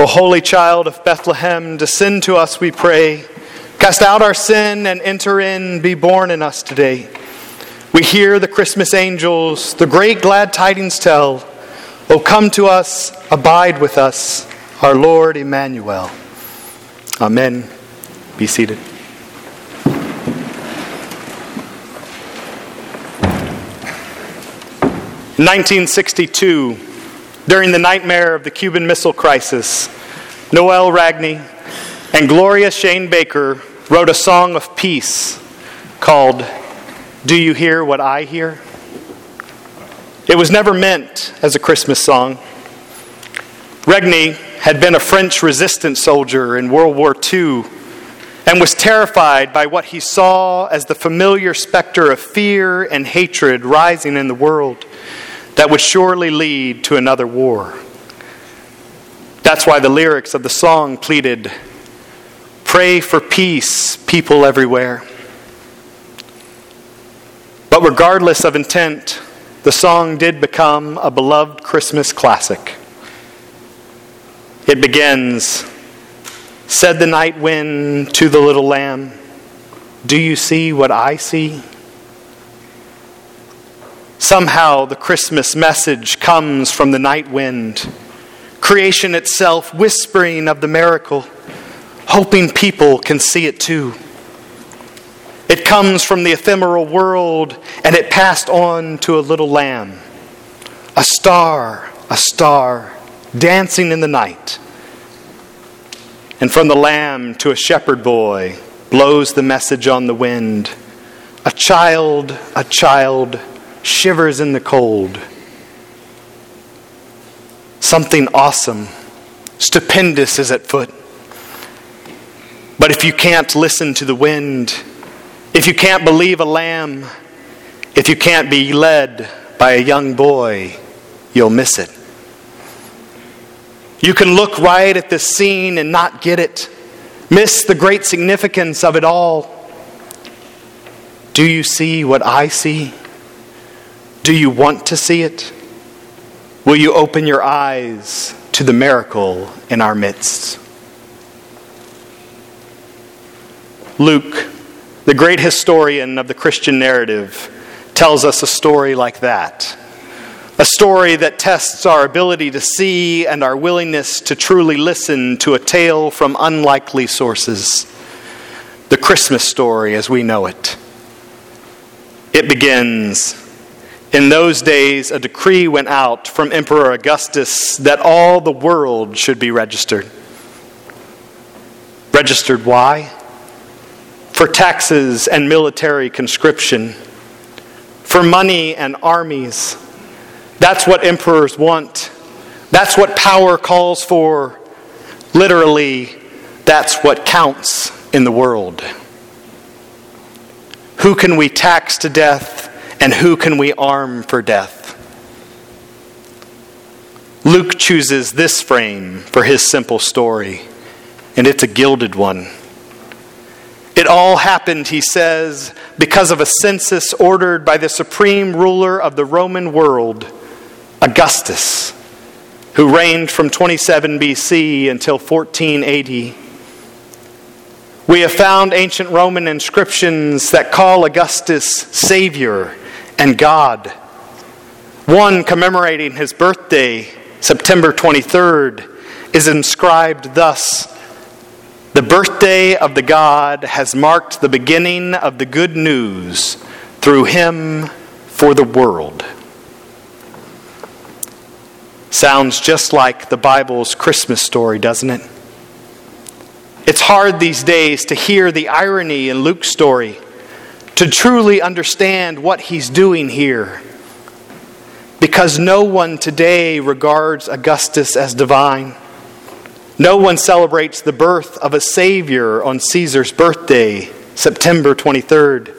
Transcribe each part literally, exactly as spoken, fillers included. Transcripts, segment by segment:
O holy child of Bethlehem, descend to us, we pray. Cast out our sin and enter in, be born in us today. We hear the Christmas angels, the great glad tidings tell. O come to us, abide with us, our Lord Emmanuel. Amen. Be seated. In nineteen sixty-two, during the nightmare of the Cuban Missile Crisis, Noel Ragney and Gloria Shane Baker wrote a song of peace called Do You Hear What I Hear? It was never meant as a Christmas song. Ragney had been a French resistance soldier in World War Two and was terrified by what he saw as the familiar specter of fear and hatred rising in the world that would surely lead to another war. That's why the lyrics of the song pleaded, "Pray for peace, people everywhere." But regardless of intent, the song did become a beloved Christmas classic. It begins, "Said the night wind to the little lamb, do you see what I see?" Somehow the Christmas message comes from the night wind, creation itself whispering of the miracle, hoping people can see it too. It comes from the ephemeral world, and it passed on to a little lamb, a star, a star, dancing in the night. And from the lamb to a shepherd boy blows the message on the wind, a child, a child, shivers in the cold. Something awesome, stupendous is at foot. But if you can't listen to the wind, if you can't believe a lamb, if you can't be led by a young boy, you'll miss it. You can look right at this scene and not get it, miss the great significance of it all. Do you see what I see? Do you want to see it? Will you open your eyes to the miracle in our midst? Luke, the great historian of the Christian narrative, tells us a story like that. A story that tests our ability to see and our willingness to truly listen to a tale from unlikely sources. The Christmas story as we know it. It begins, "In those days, a decree went out from Emperor Augustus that all the world should be registered." Registered why? For taxes and military conscription. For money and armies. That's what emperors want. That's what power calls for. Literally, that's what counts in the world. Who can we tax to death? And who can we arm for death? Luke chooses this frame for his simple story, and it's a gilded one. It all happened, he says, because of a census ordered by the supreme ruler of the Roman world, Augustus, who reigned from twenty-seven B C until fourteen eighty. We have found ancient Roman inscriptions that call Augustus Savior and God. One commemorating his birthday, September twenty-third, is inscribed thus: "The birthday of the God has marked the beginning of the good news through him for the world." Sounds just like the Bible's Christmas story, doesn't it? It's hard these days to hear the irony in Luke's story, to truly understand what he's doing here. Because no one today regards Augustus as divine. No one celebrates the birth of a Savior on Caesar's birthday, September twenty-third.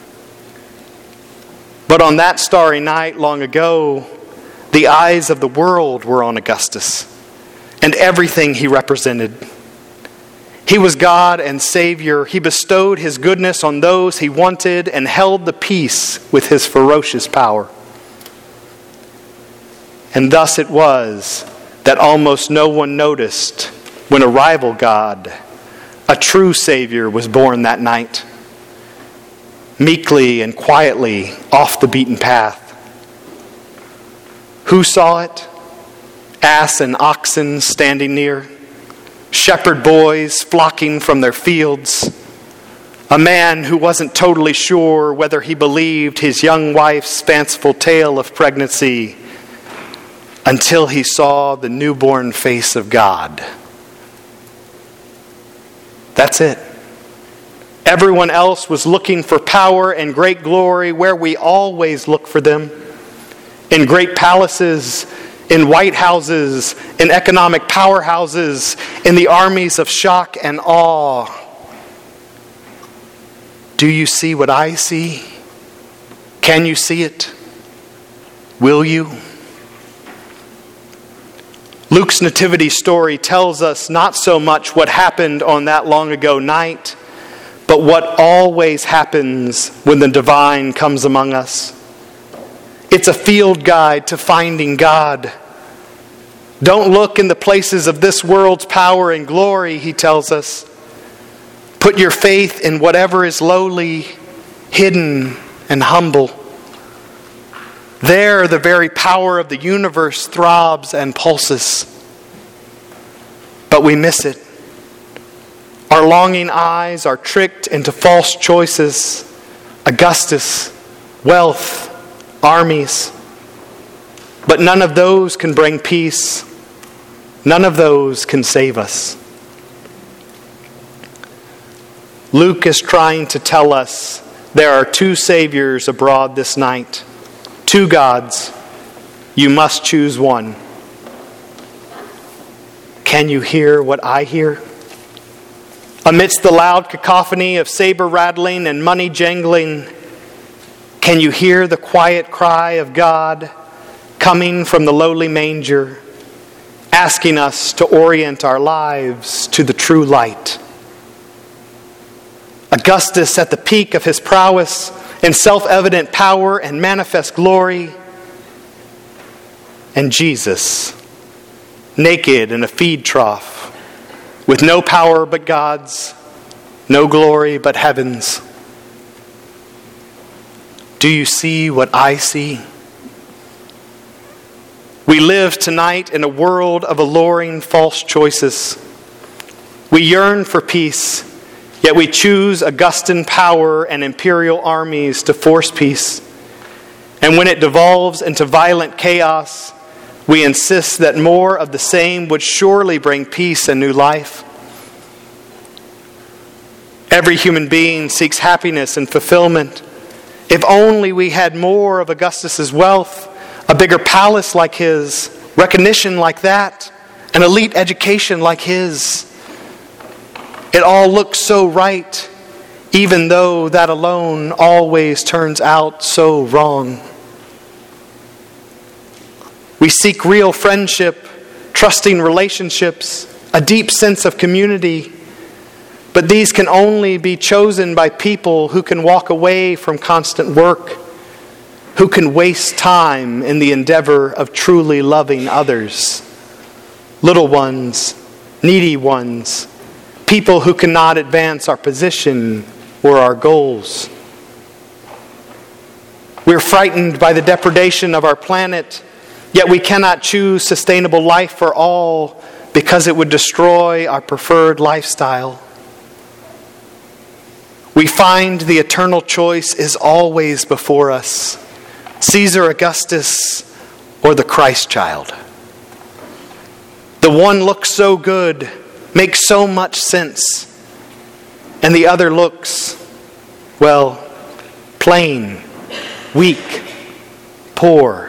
But on that starry night long ago, the eyes of the world were on Augustus and everything he represented. He was God and Savior. He bestowed his goodness on those he wanted and held the peace with his ferocious power. And thus it was that almost no one noticed when a rival God, a true Savior, was born that night, meekly and quietly off the beaten path. Who saw it? Ass and oxen standing near, shepherd boys flocking from their fields, a man who wasn't totally sure whether he believed his young wife's fanciful tale of pregnancy until he saw the newborn face of God. That's it. Everyone else was looking for power and great glory where we always look for them. In great palaces, in White Houses, in economic powerhouses, in the armies of shock and awe. Do you see what I see? Can you see it? Will you? Luke's nativity story tells us not so much what happened on that long ago night, but what always happens when the divine comes among us. It's a field guide to finding God. Don't look in the places of this world's power and glory, he tells us. Put your faith in whatever is lowly, hidden, and humble. There, the very power of the universe throbs and pulses. But we miss it. Our longing eyes are tricked into false choices. Augustus, wealth, armies. But none of those can bring peace. None of those can save us. Luke is trying to tell us there are two saviors abroad this night. Two gods. You must choose one. Can you hear what I hear? Amidst the loud cacophony of saber rattling and money jangling, can you hear the quiet cry of God coming from the lowly manger, asking us to orient our lives to the true light? Augustus at the peak of his prowess in self-evident power and manifest glory, and Jesus, naked in a feed trough, with no power but God's, no glory but heaven's. Do you see what I see? We live tonight in a world of alluring false choices. We yearn for peace, yet we choose Augustan power and imperial armies to force peace. And when it devolves into violent chaos, we insist that more of the same would surely bring peace and new life. Every human being seeks happiness and fulfillment. If only we had more of Augustus's wealth, a bigger palace like his, recognition like that, an elite education like his. It all looks so right, even though that alone always turns out so wrong. We seek real friendship, trusting relationships, a deep sense of community, but these can only be chosen by people who can walk away from constant work, who can waste time in the endeavor of truly loving others. Little ones, needy ones, people who cannot advance our position or our goals. We're frightened by the depredation of our planet, yet we cannot choose sustainable life for all because it would destroy our preferred lifestyle. We find the eternal choice is always before us. Caesar Augustus or the Christ child. The one looks so good, makes so much sense, and the other looks, well, plain, weak, poor.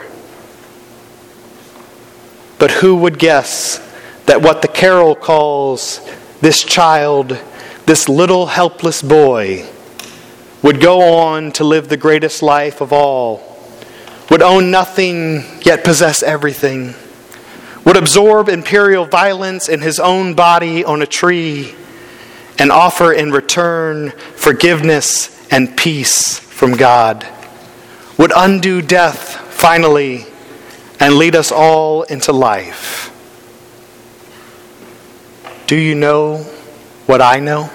But who would guess that what the carol calls this child, this little helpless boy, would go on to live the greatest life of all, would own nothing yet possess everything, would absorb imperial violence in his own body on a tree, and offer in return forgiveness and peace from God, would undo death finally and lead us all into life. Do you know what I know?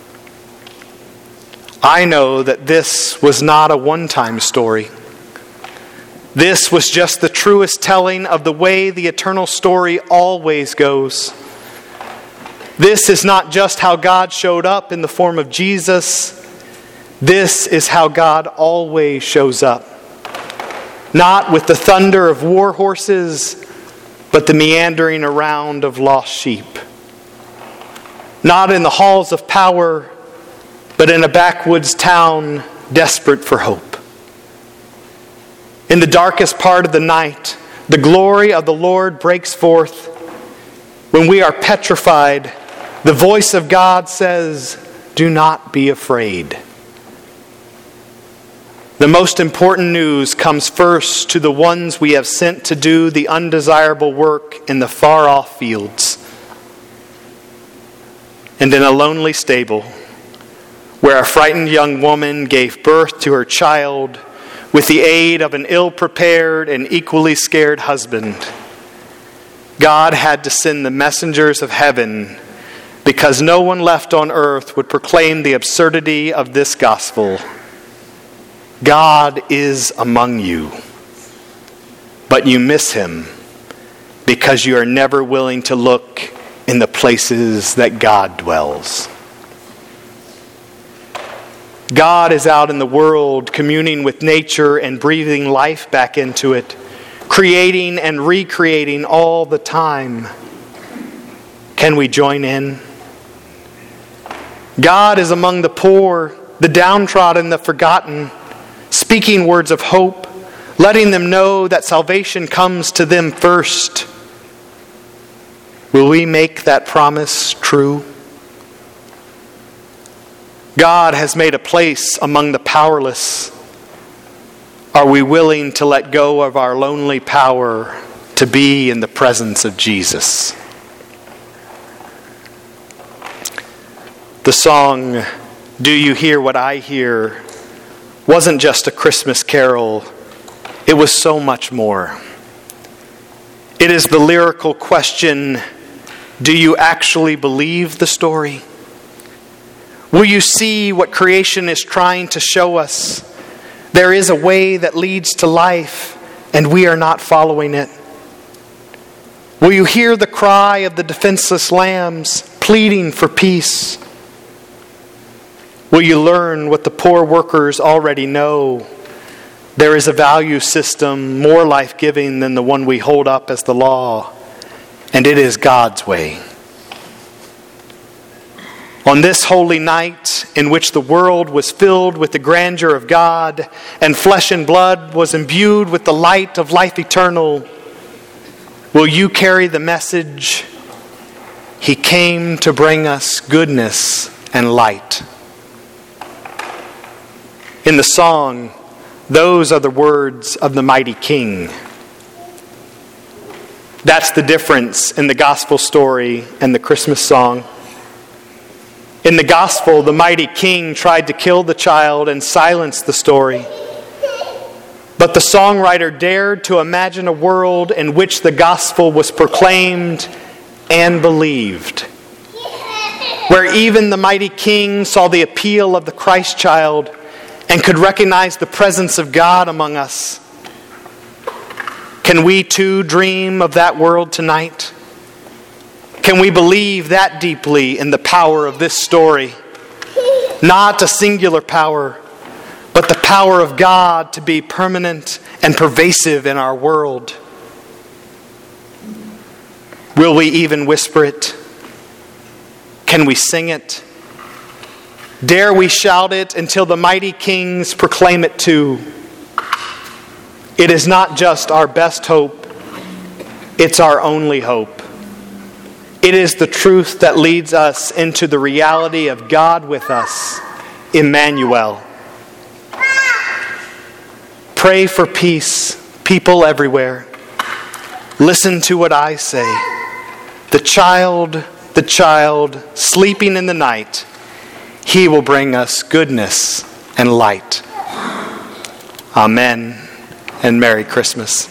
I know that this was not a one-time story. This was just the truest telling of the way the eternal story always goes. This is not just how God showed up in the form of Jesus. This is how God always shows up. Not with the thunder of war horses, but the meandering around of lost sheep. Not in the halls of power, but in a backwoods town desperate for hope. In the darkest part of the night, the glory of the Lord breaks forth. When we are petrified, the voice of God says, "Do not be afraid." The most important news comes first to the ones we have sent to do the undesirable work in the far-off fields. And in a lonely stable, where a frightened young woman gave birth to her child with the aid of an ill-prepared and equally scared husband, God had to send the messengers of heaven because no one left on earth would proclaim the absurdity of this gospel. God is among you, but you miss him because you are never willing to look in the places that God dwells. God is out in the world communing with nature and breathing life back into it, creating and recreating all the time. Can we join in? God is among the poor, the downtrodden, the forgotten, speaking words of hope, letting them know that salvation comes to them first. Will we make that promise true? God has made a place among the powerless. Are we willing to let go of our lonely power to be in the presence of Jesus? The song, "Do You Hear What I Hear?" wasn't just a Christmas carol. It was so much more. It is the lyrical question, do you actually believe the story? Will you see what creation is trying to show us? There is a way that leads to life, and we are not following it. Will you hear the cry of the defenseless lambs pleading for peace? Will you learn what the poor workers already know? There is a value system more life-giving than the one we hold up as the law, and it is God's way. On this holy night in which the world was filled with the grandeur of God and flesh and blood was imbued with the light of life eternal, will you carry the message, He came to bring us goodness and light? In the song, those are the words of the mighty King. That's the difference in the gospel story and the Christmas song. In the gospel, the mighty King tried to kill the child and silence the story. But the songwriter dared to imagine a world in which the gospel was proclaimed and believed, where even the mighty King saw the appeal of the Christ child and could recognize the presence of God among us. Can we too dream of that world tonight? Can we believe that deeply in the power of this story? Not a singular power, but the power of God to be permanent and pervasive in our world. Will we even whisper it? Can we sing it? Dare we shout it until the mighty kings proclaim it too? It is not just our best hope, it's our only hope. It is the truth that leads us into the reality of God with us, Emmanuel. Pray for peace, people everywhere. Listen to what I say. The child, the child, sleeping in the night, He will bring us goodness and light. Amen, and Merry Christmas.